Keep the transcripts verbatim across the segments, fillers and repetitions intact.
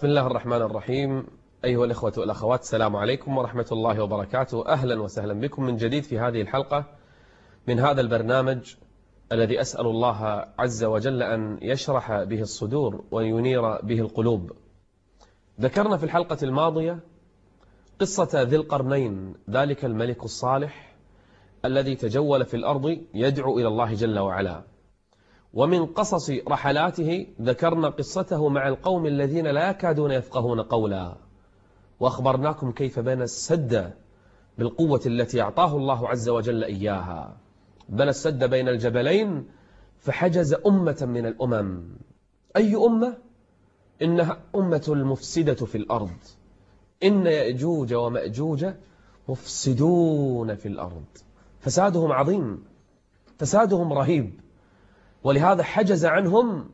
بسم الله الرحمن الرحيم. أيها الإخوة والأخوات، السلام عليكم ورحمة الله وبركاته. أهلا وسهلا بكم من جديد في هذه الحلقة من هذا البرنامج الذي أسأل الله عز وجل أن يشرح به الصدور وينير به القلوب. ذكرنا في الحلقة الماضية قصة ذي القرنين، ذلك الملك الصالح الذي تجول في الأرض يدعو إلى الله جل وعلا. ومن قصص رحلاته ذكرنا قصته مع القوم الذين لا يكادون يفقهون قولا، وأخبرناكم كيف بنى السد بالقوة التي أعطاه الله عز وجل إياها. بنى السد بين الجبلين فحجز أمة من الأمم. أي أمة؟ إنها أمة المفسدة في الأرض. إن يأجوج ومأجوج مفسدون في الأرض، فسادهم عظيم، فسادهم رهيب، ولهذا حجز عنهم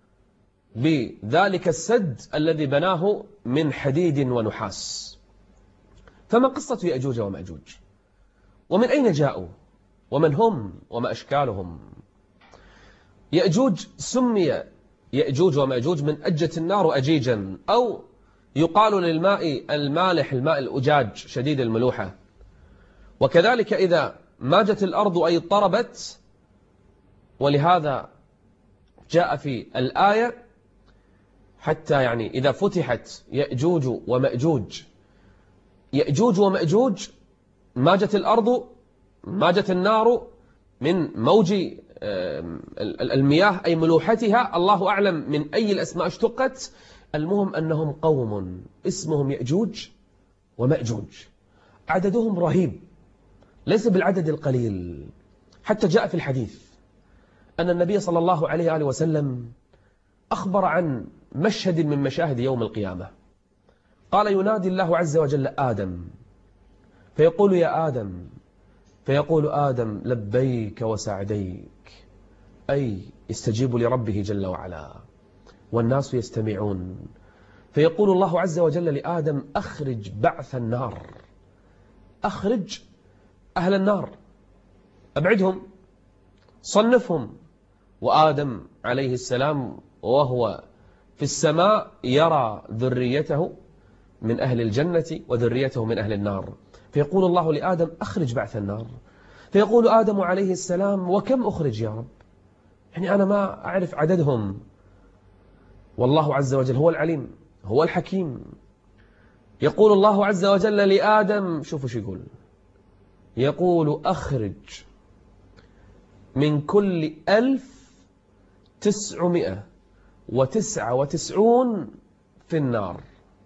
بذلك السد الذي بناه من حديد ونحاس. فما قصة يأجوج ومأجوج؟ ومن أين جاءوا؟ ومن هم؟ وما أشكالهم؟ يأجوج سمي يأجوج ومأجوج من أجة النار وأجيجا، أو يقال للماء المالح الماء الأجاج شديد الملوحة. وكذلك إذا ماجت الأرض أي اضطربت، ولهذا جاء في الآية حتى يعني إذا فتحت يأجوج ومأجوج، يأجوج ومأجوج ماجت الأرض ماجت النار من موج المياه أي ملوحتها، الله أعلم من أي الأسماء اشتقت. المهم أنهم قوم اسمهم يأجوج ومأجوج، عددهم رهيب ليس بالعدد القليل. حتى جاء في الحديث أن النبي صلى الله عليه وآله وسلم أخبر عن مشهد من مشاهد يوم القيامة. قال: ينادي الله عز وجل آدم فيقول: يا آدم، فيقول آدم: لبيك وسعديك، أي يستجيب لربه جل وعلا، والناس يستمعون. فيقول الله عز وجل لآدم: أخرج بعث النار، أخرج أهل النار، أبعدهم، صنفهم. وآدم عليه السلام وهو في السماء يرى ذريته من أهل الجنة وذريته من أهل النار. فيقول الله لآدم: أخرج بعث النار. فيقول آدم عليه السلام: وكم أخرج يا رب؟ يعني أنا ما أعرف عددهم. والله عز وجل هو العليم، هو الحكيم. يقول الله عز وجل لآدم، شوفوا شو يقول، يقول: أخرج من كل ألف تسعمائة وتسعة وتسعون في النار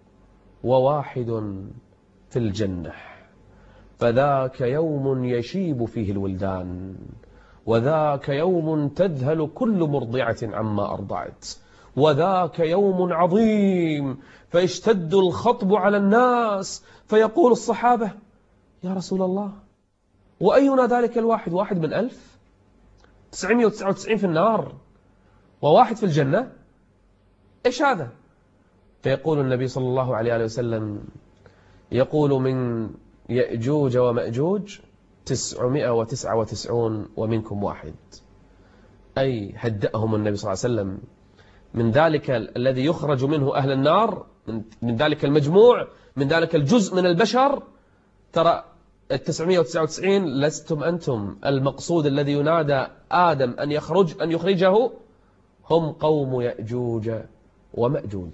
وواحد في الجنة، فذاك يوم يشيب فيه الولدان، وذاك يوم تذهل كل مرضعة عما أرضعت، وذاك يوم عظيم فيشتد الخطب على الناس. فيقول الصحابة: يا رسول الله، وأينا ذلك الواحد؟ واحد من ألف، تسعمائة وتسعة وتسعين في النار وواحد في الجنة، إيش هذا؟ فيقول النبي صلى الله عليه وسلم، يقول: من يأجوج ومأجوج تسعمائة وتسعة وتسعون ومنكم واحد. أي هدأهم النبي صلى الله عليه وسلم من ذلك الذي يخرج منه أهل النار، من ذلك المجموع، من ذلك الجزء من البشر. ترى التسعمائة وتسعة وتسعين لستم أنتم، المقصود الذي ينادى آدم أن يخرج أن يخرجه هم قوم يأجوج ومأجوج.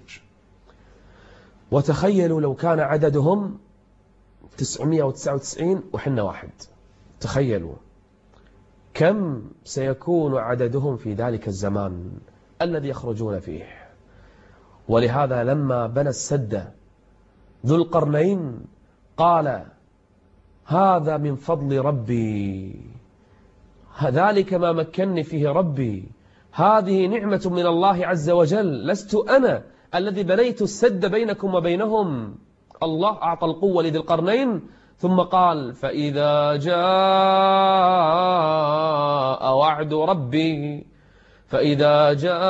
وتخيلوا لو كان عددهم تسعمائة وتسعة وتسعين وحنا واحد، تخيلوا كم سيكون عددهم في ذلك الزمان الذي يخرجون فيه. ولهذا لما بنى السد ذو القرنين قال: هذا من فضل ربي، ذلك ما مكنني فيه ربي، هذه نعمة من الله عز وجل، لست أنا الذي بنيت السد بينكم وبينهم. الله أعطى القوة لذي القرنين، ثم قال: فإذا جاء وعد ربي فإذا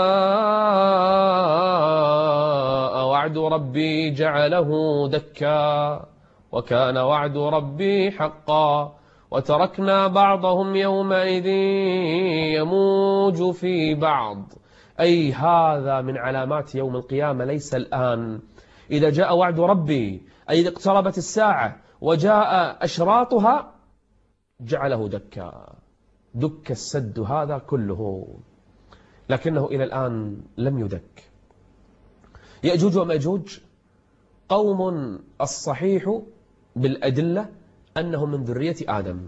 جاء وعد ربي جعله دكا وكان وعد ربي حقا وتركنا بعضهم يومئذ يموج في بعض أي هذا من علامات يوم القيامة ليس الآن. إذا جاء وعد ربي أي إذا اقتربت الساعة وجاء أشراطها جعله دكا، دك السد هذا كله، لكنه إلى الآن لم يدك. يأجوج ومأجوج قوم الصحيح بالأدلة أنهم من ذرية آدم،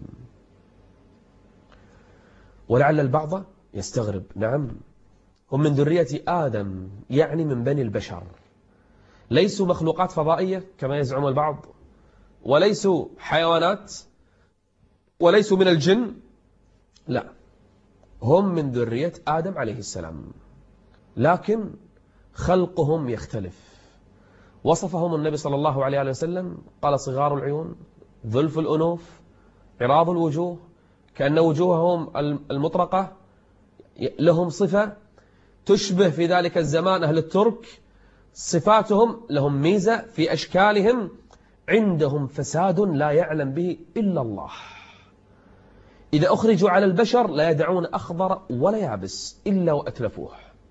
ولعل البعض يستغرب، نعم هم من ذرية آدم يعني من بني البشر، ليسوا مخلوقات فضائية كما يزعم البعض، وليسوا حيوانات، وليسوا من الجن، لا، هم من ذرية آدم عليه السلام، لكن خلقهم يختلف. وصفهم النبي صلى الله عليه وسلم قال: صغار العيون، ذلف الأنوف، عراض الوجوه، كأن وجوههم المطرقة لهم صفة تشبه في ذلك الزمان أهل الترك، صفاتهم لهم ميزة في أشكالهم، عندهم فساد لا يعلم به إلا الله. إذا أخرجوا على البشر لا يدعون أخضر ولا يابس إلا وأتلفوه.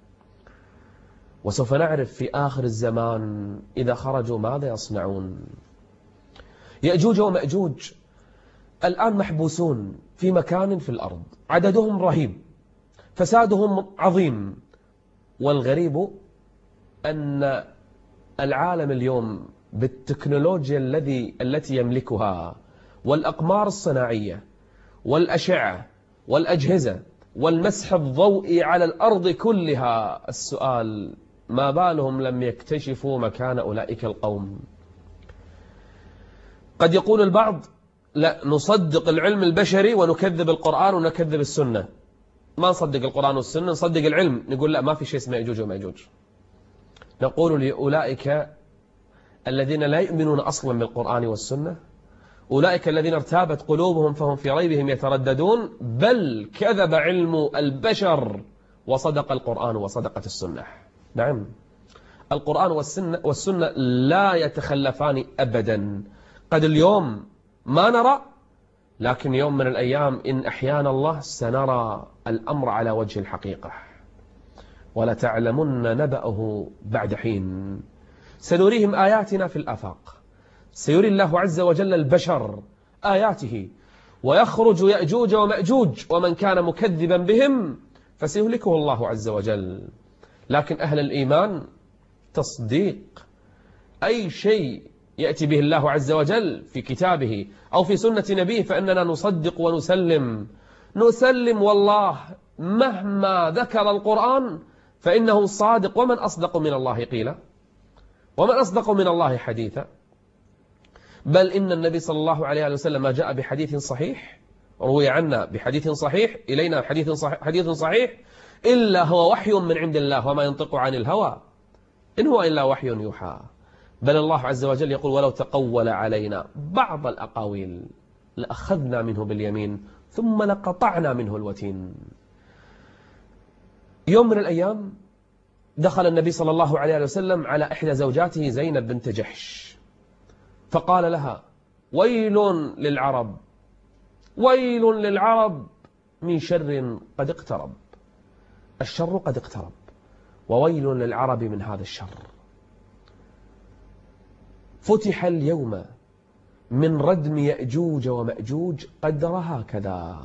وسوف نعرف في آخر الزمان إذا خرجوا ماذا يصنعون. يأجوج ومأجوج الآن محبوسون في مكان في الأرض، عددهم رهيب، فسادهم عظيم، والغريب أن العالم اليوم بالتكنولوجيا الذي التي يملكها والأقمار الصناعية والأشعة والأجهزة والمسح الضوئي على الأرض كلها، السؤال ما بالهم لم يكتشفوا مكان أولئك القوم؟ قد يقول البعض: لا، نصدق العلم البشري ونكذب القرآن ونكذب السنة، ما نصدق القرآن والسنة، نصدق العلم. نقول لا، ما في شيء اسمه يأجوج ومأجوج. نقول لأولئك الذين لا يؤمنون أصلا بالقرآن والسنة، أولئك الذين ارتابت قلوبهم فهم في ريبهم يترددون، بل كذب علم البشر وصدق القرآن وصدقت السنة. نعم، القرآن والسنة, والسنة لا يتخلفان أبدا. قد اليوم ما نرى، لكن يوم من الأيام إن أحيانا الله سنرى الأمر على وجه الحقيقة، ولتعلمن نبأه بعد حين. سنريهم آياتنا في الآفاق، سيري الله عز وجل البشر آياته، ويخرج يأجوج ومأجوج ومن كان مكذبا بهم فسيهلكه الله عز وجل. لكن أهل الإيمان تصديق أي شيء يأتي به الله عز وجل في كتابه أو في سنة نبيه، فإننا نصدق ونسلم نسلم والله مهما ذكر القرآن فإنه صادق، ومن أصدق من الله قيلا، ومن أصدق من الله حديثا. بل إن النبي صلى الله عليه وسلم ما جاء بحديث صحيح، روي عنا بحديث صحيح إلينا حديث صحيح, حديث صحيح إلا هو وحي من عند الله، وما ينطق عن الهوى إن هو إلا وحي يوحى. بل الله عز وجل يقول: ولو تقول علينا بعض الأقاويل لأخذنا منه باليمين ثم لقطعنا منه الوتين. يوم من الأيام دخل النبي صلى الله عليه وسلم على إحدى زوجاته زينب بنت جحش، فقال لها: ويل للعرب، ويل للعرب من شر قد اقترب، الشر قد اقترب، وويل للعرب من هذا الشر. فتح اليوم من ردم يأجوج ومأجوج قدر هكذا،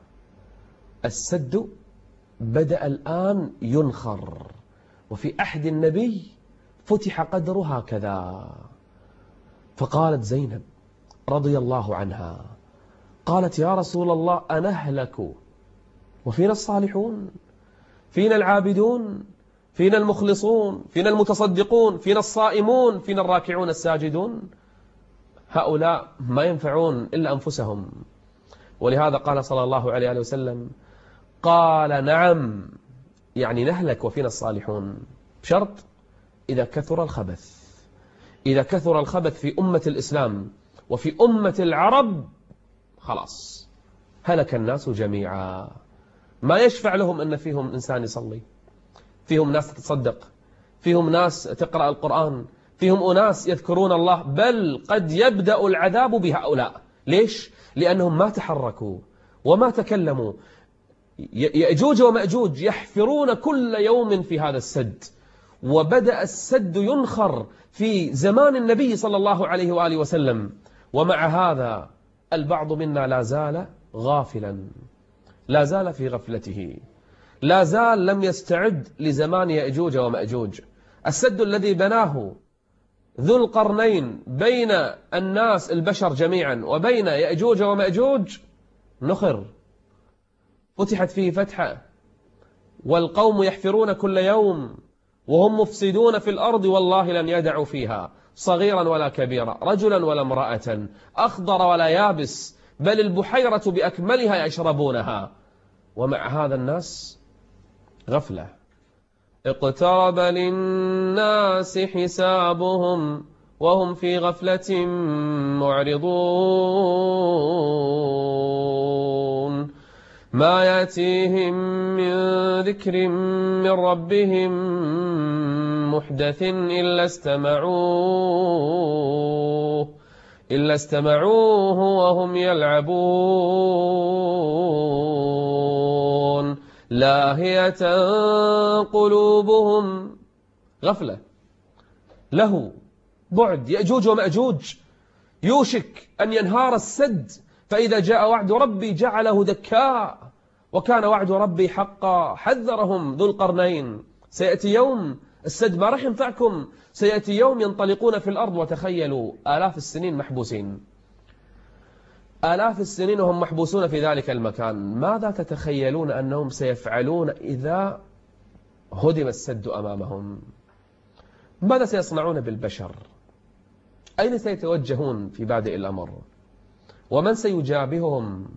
السد بدأ الآن ينخر، وفي أحد النبي فتح قدر هكذا. فقالت زينب رضي الله عنها، قالت: يا رسول الله أنهلك وفينا الصالحون، فينا العابدون، فينا المخلصون، فينا المتصدقون، فينا الصائمون، فينا الراكعون الساجدون، هؤلاء ما ينفعون إلا أنفسهم. ولهذا قال صلى الله عليه وسلم: قال نعم، يعني نهلك وفينا الصالحون، بشرط إذا كثر الخبث. إذا كثر الخبث في أمة الإسلام وفي أمة العرب خلاص هلك الناس جميعا. ما يشفع لهم أن فيهم إنسان يصلي، فيهم ناس تتصدق، فيهم ناس تقرأ القرآن، فيهم أناس يذكرون الله، بل قد يبدأ العذاب بهؤلاء. ليش؟ لأنهم ما تحركوا وما تكلموا. يأجوج ومأجوج يحفرون كل يوم في هذا السد، وبدأ السد ينخر في زمان النبي صلى الله عليه وآله وسلم، ومع هذا البعض منا لا زال غافلا، لا زال في غفلته، لا زال لم يستعد لزمان يأجوج ومأجوج. السد الذي بناه ذو القرنين بين الناس البشر جميعا وبين يأجوج ومأجوج نخر، فتحت فيه فتحة، والقوم يحفرون كل يوم وهم مفسدون في الأرض، والله لن يدعوا فيها صغيرا ولا كبيرا، رجلا ولا امرأة، أخضر ولا يابس، بل البحيرة بأكملها يشربونها، ومع هذا الناس غفلة. اقترب للناس حسابهم وهم في غفلة معرضون، ما يأتيهم من ذكر من ربهم محدث إلا استمعوه إلا استمعوه وهم يلعبون لاهية قلوبهم. غفلة، له بعد. يأجوج ومأجوج يوشك أن ينهار السد، فإذا جاء وعد ربي جعله دكاء، وكان وعد ربي حقا. حذرهم ذو القرنين، سيأتي يوم السد ما رح ينفعكم، سيأتي يوم ينطلقون في الأرض، وتخيلوا آلاف السنين محبوسين، آلاف السنين وهم محبوسون في ذلك المكان. ماذا تتخيلون أنهم سيفعلون إذا هدم السد أمامهم؟ ماذا سيصنعون بالبشر؟ أين سيتوجهون في بادئ الأمر؟ ومن سيجابههم؟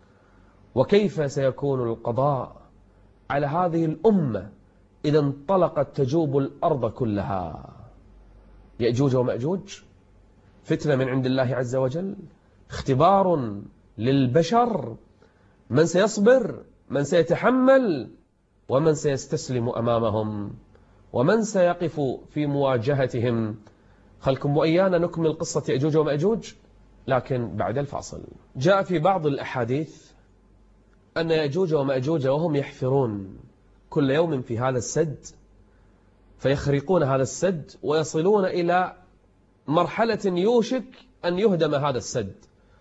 وكيف سيكون القضاء على هذه الأمة إذا انطلقت تجوب الأرض كلها؟ يأجوج ومأجوج فتنة من عند الله عز وجل، اختبار للبشر، من سيصبر، من سيتحمل، ومن سيستسلم أمامهم، ومن سيقف في مواجهتهم. خلكم وإيانا نكمل قصة يأجوج ومأجوج، لكن بعد الفاصل. جاء في بعض الأحاديث أن يأجوج ومأجوج وهم يحفرون كل يوم في هذا السد، فيخرقون هذا السد ويصلون إلى مرحلة يوشك أن يهدم هذا السد،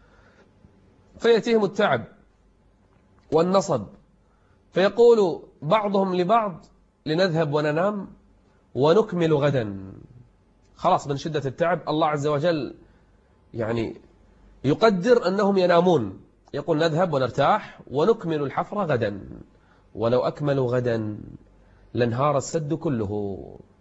فيأتيهم التعب والنصب، فيقول بعضهم لبعض لنذهب وننام ونكمل غدا. خلاص من شدة التعب الله عز وجل يعني يقدر أنهم ينامون، يقول نذهب ونرتاح ونكمل الحفر غدا، ولو أكملوا غدا لانهار السد كله،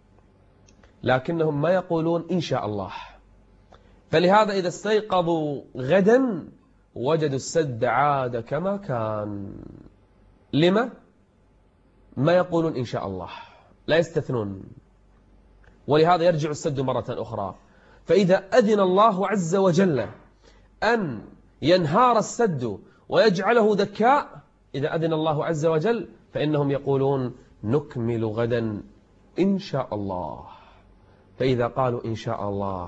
لكنهم ما يقولون إن شاء الله. فلهذا إذا استيقظوا غدا وجدوا السد عاد كما كان. لما؟ ما يقولون إن شاء الله، لا يستثنون، ولهذا يرجع السد مرة أخرى. فإذا أذن الله عز وجل أن ينهار السد ويجعله دكاء، إذا أذن الله عز وجل فإنهم يقولون نكمل غدا إن شاء الله. فإذا قالوا إن شاء الله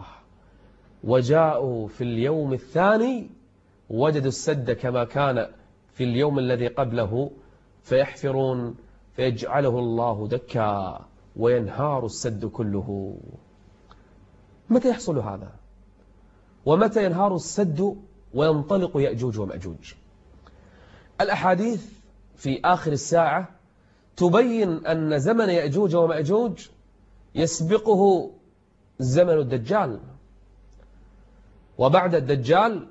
وجاءوا في اليوم الثاني وجدوا السد كما كان في اليوم الذي قبله، فيحفرون فيجعله الله دكا وينهار السد كله. متى يحصل هذا؟ ومتى ينهار السد وينطلق يأجوج ومأجوج؟ الأحاديث في آخر الساعة تبين أن زمن يأجوج ومأجوج يسبقه زمن الدجال، وبعد الدجال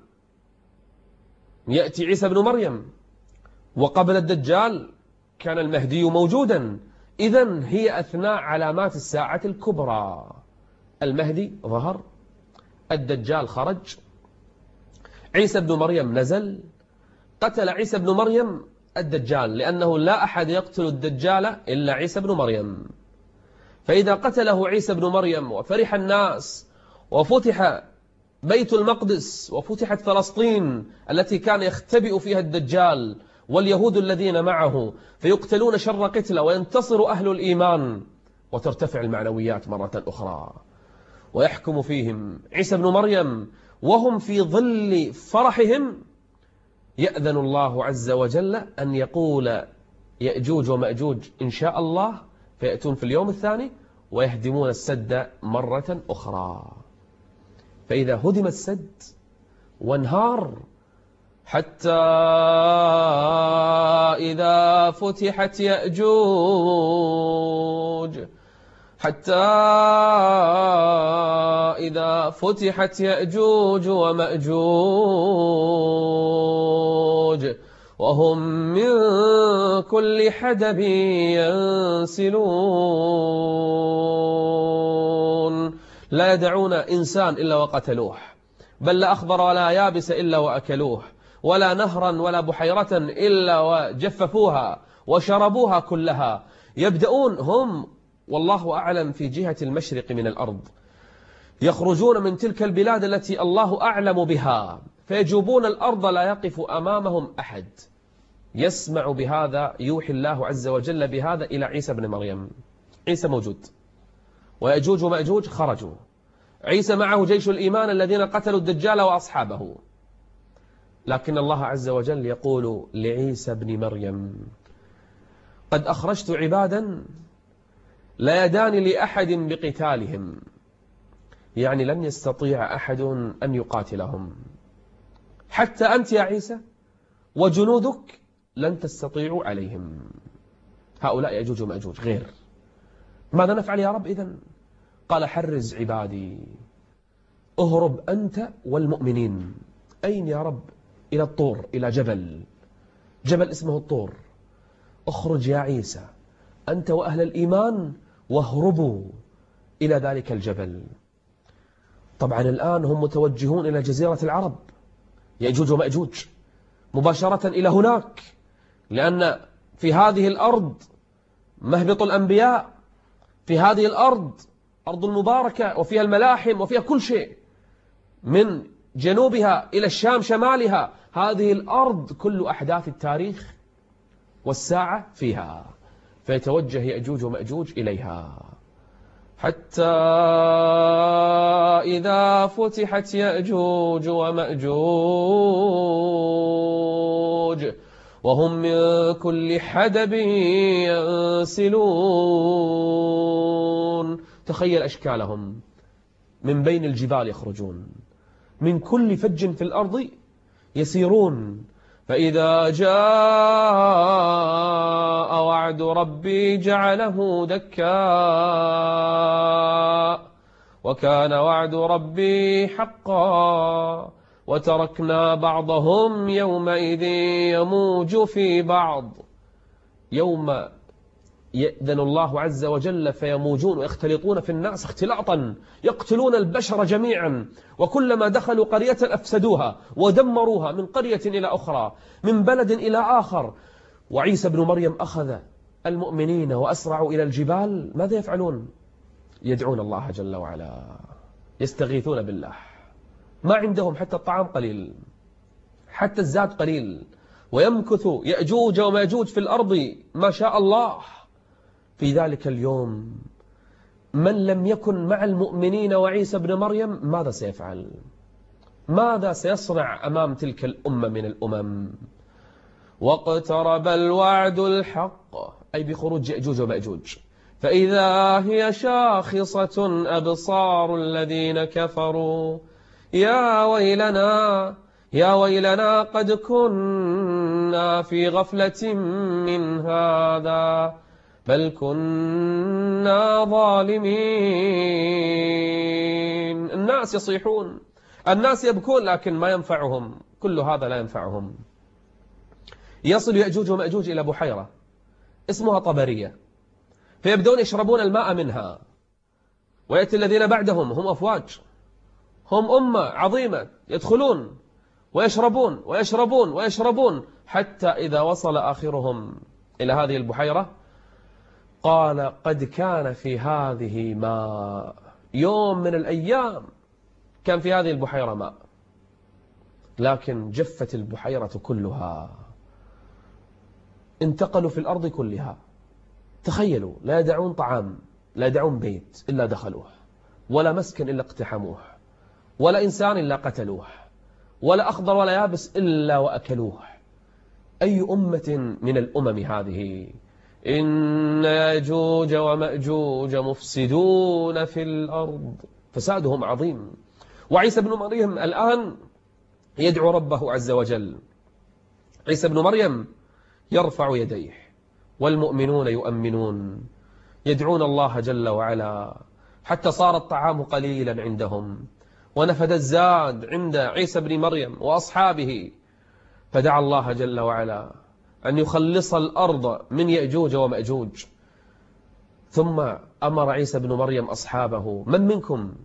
يأتي عيسى بن مريم، وقبل الدجال كان المهدي موجودا. إذن هي أثناء علامات الساعة الكبرى. المهدي ظهر، الدجال خرج، عيسى بن مريم نزل، قتل عيسى بن مريم الدجال، لأنه لا أحد يقتل الدجال إلا عيسى بن مريم. فإذا قتله عيسى بن مريم وفرح الناس وفتح بيت المقدس وفتحت فلسطين التي كان يختبئ فيها الدجال واليهود الذين معه، فيقتلون شر قتلة وينتصر أهل الإيمان وترتفع المعنويات مرة أخرى، ويحكم فيهم عيسى بن مريم وهم في ظل فرحهم، يأذن الله عز وجل أن يقول يأجوج ومأجوج إن شاء الله، فيأتون في اليوم الثاني ويهدمون السد مرة أخرى. فإذا هدم السد وانهار، حتى إذا فتحت يأجوج حتى إذا فتحت يأجوج ومأجوج وهم من كل حدب ينسلون، لا يدعون إنسان إلا وقتلوه، بل لا أخضر ولا يابس إلا وأكلوه، ولا نهرا ولا بحيرة إلا وجففوها وشربوها كلها. يبدأون هم والله أعلم في جهة المشرق من الأرض، يخرجون من تلك البلاد التي الله أعلم بها، فيجوبون الأرض لا يقف أمامهم أحد. يسمع بهذا، يوحي الله عز وجل بهذا إلى عيسى بن مريم. عيسى موجود، ويأجوج ومأجوج خرجوا، عيسى معه جيش الإيمان الذين قتلوا الدجال وأصحابه. لكن الله عز وجل يقول لعيسى بن مريم: قد أخرجت عبادا لا يدان لأحد بقتالهم، يعني لن يستطيع أحد أن يقاتلهم، حتى أنت يا عيسى وجنودك لن تستطيعوا عليهم. هؤلاء يأجوج ومأجوج غير. ماذا نفعل يا رب إذن؟ قال: حرز عبادي، اهرب أنت والمؤمنين. أين يا رب؟ إلى الطور، إلى جبل جبل اسمه الطور. اخرج يا عيسى أنت وأهل الإيمان واهربوا إلى ذلك الجبل. طبعا الآن هم متوجهون إلى جزيرة العرب، يأجوج ومأجوج مباشرة إلى هناك، لأن في هذه الأرض مهبط الأنبياء، في هذه الأرض أرض المباركة وفيها الملاحم وفيها كل شيء، من جنوبها إلى الشام شمالها، هذه الأرض كل أحداث التاريخ والساعة فيها، فيتوجه يأجوج ومأجوج إليها. حتى إذا فتحت يأجوج ومأجوج وهم من كل حدب ينسلون. تخيل أشكالهم، من بين الجبال يخرجون، من كل فج في الأرض يسيرون. فإذا جاء وعد ربي جعله دكا وكان وعد ربي حقا وتركنا بعضهم يومئذ يموج في بعض. يوم يأذن الله عز وجل فيموجون ويختلطون في الناس اختلاطا، يقتلون البشر جميعا، وكلما دخلوا قرية أفسدوها ودمروها، من قرية إلى أخرى، من بلد إلى آخر. وعيسى بن مريم أخذ المؤمنين وأسرعوا إلى الجبال. ماذا يفعلون؟ يدعون الله جل وعلا، يستغيثون بالله. ما عندهم حتى الطعام قليل، حتى الزاد قليل، ويمكث يأجوج وماجوج في الأرض ما شاء الله. في ذلك اليوم من لم يكن مع المؤمنين وعيسى بن مريم ماذا سيفعل؟ ماذا سيصنع أمام تلك الأمة من الأمم؟ واقترب الوعد الحق، أي بخروج يأجوج ومأجوج، فإذا هي شاخصة أبصار الذين كفروا يا ويلنا يا ويلنا قد كنا في غفلة من هذا بل كنا ظالمين. الناس يصيحون، الناس يبكون، لكن ما ينفعهم، كل هذا لا ينفعهم. يصل يأجوج ومأجوج إلى بحيرة اسمها طبرية، فيبدون يشربون الماء منها، ويأتي الذين بعدهم هم أفواج، هم أمة عظيمة، يدخلون ويشربون ويشربون ويشربون، حتى إذا وصل آخرهم إلى هذه البحيرة قال: قد كان في هذه ماء. يوم من الأيام كان في هذه البحيرة ماء، لكن جفت البحيرة كلها، انتقلوا في الأرض كلها. تخيلوا، لا يدعون طعام، لا يدعون بيت إلا دخلوه، ولا مسكن إلا اقتحموه، ولا إنسان إلا قتلوه، ولا أخضر ولا يابس إلا وأكلوه. أي أمة من الأمم هذه؟ إن يأجوج ومأجوج مفسدون في الأرض، فسادهم عظيم. وعيسى بن مريم الآن يدعو ربه عز وجل. عيسى بن مريم يرفع يديه والمؤمنون يؤمنون، يدعون الله جل وعلا، حتى صار الطعام قليلا عندهم ونفد الزاد عند عيسى بن مريم وأصحابه، فدعا الله جل وعلا أن يخلص الأرض من يأجوج ومأجوج. ثم أمر عيسى بن مريم أصحابه: من منكم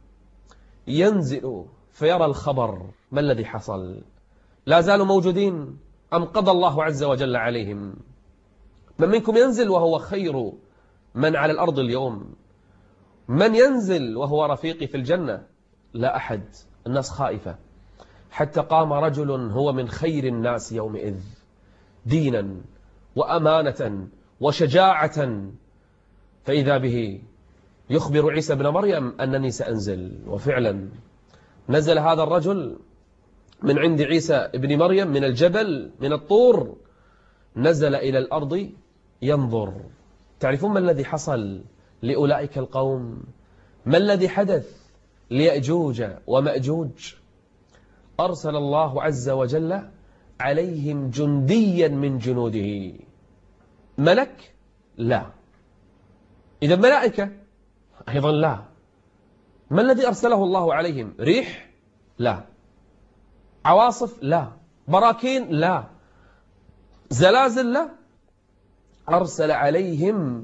ينزل فيرى الخبر؟ ما الذي حصل؟ لا زالوا موجودين أم قضى الله عز وجل عليهم؟ من منكم ينزل وهو خير من على الأرض اليوم؟ من ينزل وهو رفيقي في الجنة؟ لا أحد. الناس خائفة، حتى قام رجل هو من خير الناس يومئذ دينا وأمانة وشجاعة، فإذا به يخبر عيسى بن مريم أنني سأنزل. وفعلا نزل هذا الرجل من عند عيسى بن مريم من الجبل، من الطور، نزل إلى الأرض ينظر. تعرفون ما الذي حصل لأولئك القوم؟ ما الذي حدث ليأجوج ومأجوج؟ أرسل الله عز وجل عليهم جنديا من جنوده. ملك؟ لا. إذا ملائكة؟ أيضا لا. ما الذي أرسله الله عليهم؟ ريح؟ لا. عواصف؟ لا. براكين؟ لا. زلازل؟ لا. أرسل عليهم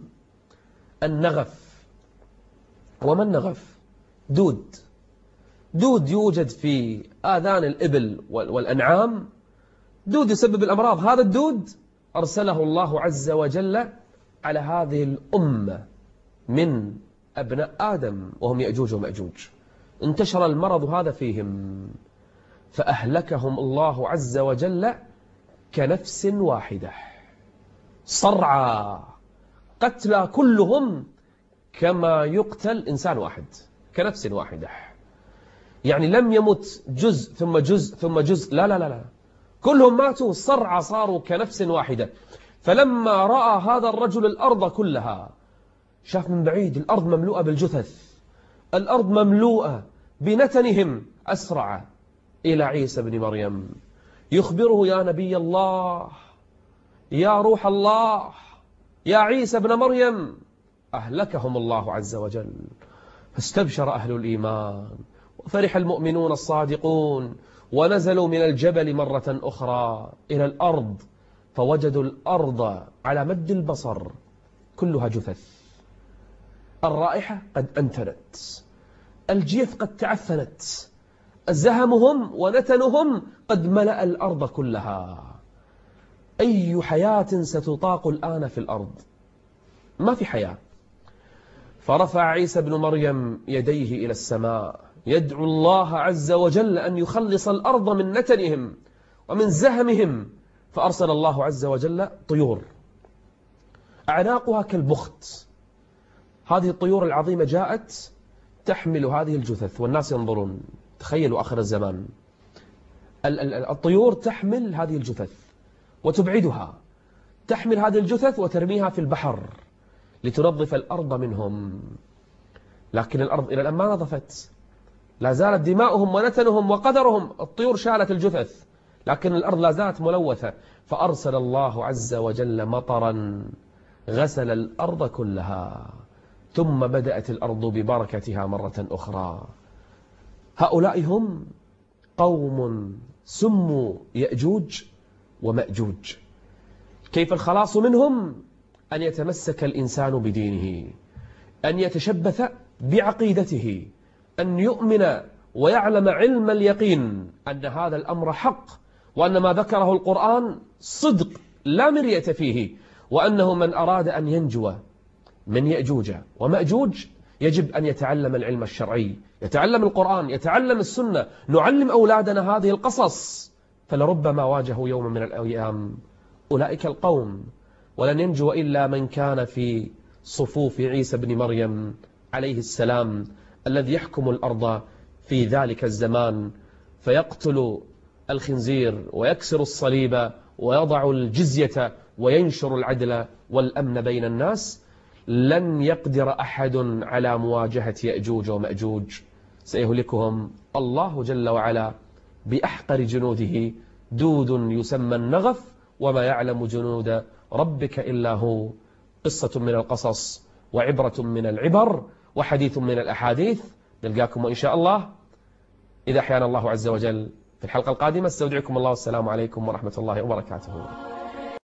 النغف. وما النغف؟ دود. دود يوجد في آذان الإبل والأنعام، دود يسبب الأمراض. هذا الدود أرسله الله عز وجل على هذه الأمة من أبناء آدم وهم يأجوج ومأجوج. انتشر المرض هذا فيهم فأهلكهم الله عز وجل كنفس واحدة، صرعى قتلى كلهم كما يقتل إنسان واحد، كنفس واحدة. يعني لم يمت جزء ثم جزء ثم جزء، لا لا لا لا، كلهم ماتوا صرعى، صاروا كنفس واحدة. فلما رأى هذا الرجل الأرض كلها، شاف من بعيد الأرض مملوءة بالجثث، الأرض مملوءة بنتنهم، أسرع إلى عيسى بن مريم يخبره: يا نبي الله، يا روح الله، يا عيسى بن مريم، أهلكهم الله عز وجل. فاستبشر أهل الإيمان وفرح المؤمنون الصادقون، ونزلوا من الجبل مرة أخرى إلى الأرض، فوجدوا الأرض على مد البصر كلها جثث، الرائحة قد أنتنت، الجيف قد تعفنت، زهمهم ونتنهم قد ملأ الأرض كلها. أي حياة ستطاق الآن في الأرض؟ ما في حياة. فرفع عيسى بن مريم يديه إلى السماء يدعو الله عز وجل أن يخلص الأرض من نتنهم ومن زهمهم، فأرسل الله عز وجل طيور أعناقها كالبخت. هذه الطيور العظيمة جاءت تحمل هذه الجثث والناس ينظرون. تخيلوا آخر الزمان، الطيور تحمل هذه الجثث وتبعدها، تحمل هذه الجثث وترميها في البحر لتنظف الأرض منهم. لكن الأرض إلى الآن ما نظفت، لا زالت دماؤهم ونتنهم وقدرهم. الطيور شالت الجثث لكن الأرض لا زالت ملوثة. فأرسل الله عز وجل مطرا غسل الأرض كلها، ثم بدأت الأرض ببركتها مرة أخرى. هؤلاء هم قوم سموا يأجوج ومأجوج. كيف الخلاص منهم؟ أن يتمسك الإنسان بدينه، أن يتشبث بعقيدته، أن يؤمن ويعلم علم اليقين أن هذا الأمر حق، وأن ما ذكره القرآن صدق لا مرية فيه، وأنه من أراد أن ينجو من يأجوج ومأجوج يجب أن يتعلم العلم الشرعي، يتعلم القرآن، يتعلم السنة. نعلم أولادنا هذه القصص، فلربما واجهوا يوم من الأيام أولئك القوم، ولن ينجو إلا من كان في صفوف عيسى بن مريم عليه السلام، الذي يحكم الأرض في ذلك الزمان، فيقتل الخنزير ويكسر الصليب ويضع الجزية وينشر العدل والأمن بين الناس، لن يقدر أحد على مواجهة يأجوج ومأجوج. سيهلكهم الله جل وعلا بأحقر جنوده، دود يسمى النغف، وما يعلم جنود ربك إلا هو. قصة من القصص، وعبرة من العبر، وحديث من الأحاديث. نلقاكم وإن شاء الله إذا أحيانا الله عز وجل في الحلقة القادمة. استودعكم الله والسلام عليكم ورحمة الله وبركاته.